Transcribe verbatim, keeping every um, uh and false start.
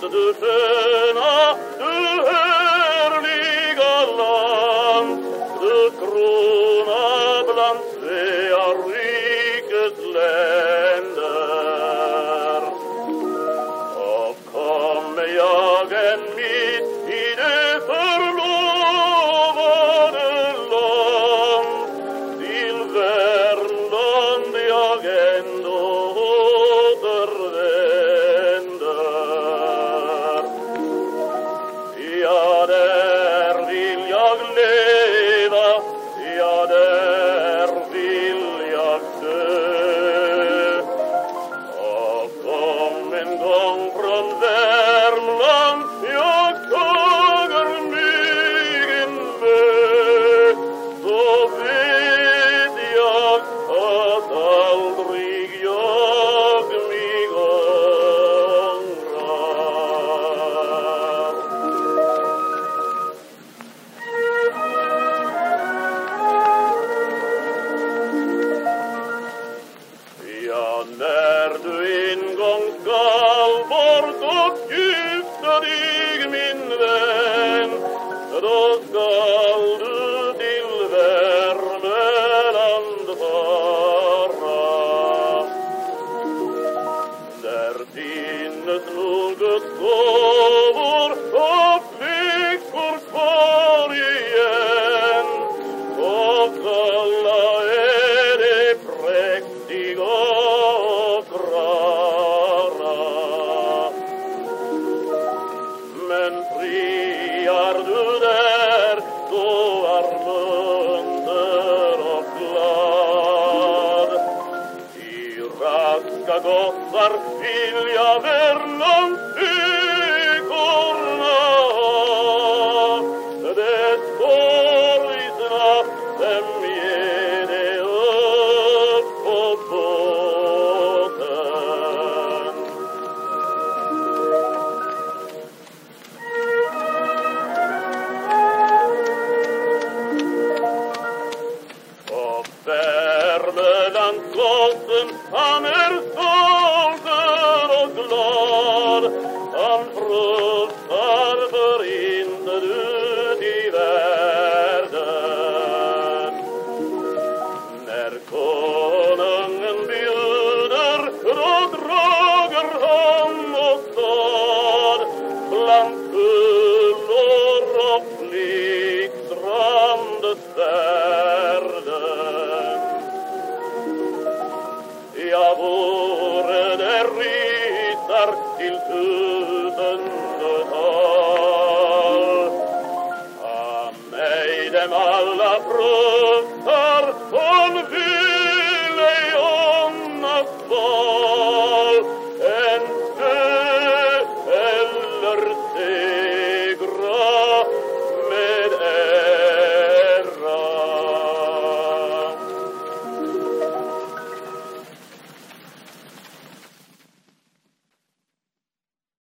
du sköna, du härliga land, du krona bland Svea rikes länder. Och kommer jag än mitt i det förlovade land, till Värmland jag ändå återvänder. Ja, där vill jag leva, ja, där vill jag dö. Och om en gång från Värmland jag tager mig en mö, så vet jag att aldrig jag mig ångrar. Ja, när du en gång skall bort och gifta dig, min vän, då skall du till Värmeland fara. Där finnes något gåvor och flickor kvar igen, och alla är det präktiga och rara. Men friar du där, så är munter och glad. I raska gossar vill jag Värmlands ekorna ha. Det sorgsna dem ger det upp på båten. Och Värmelandsgossen, han är stolt och glad. Han fruktar för inte ut i världen. När konungen bjuder, då drager han och stad bland kullor och flickstrande svärden. Jag vore där rytar till tusendetal. A mig dem alla fruktar, och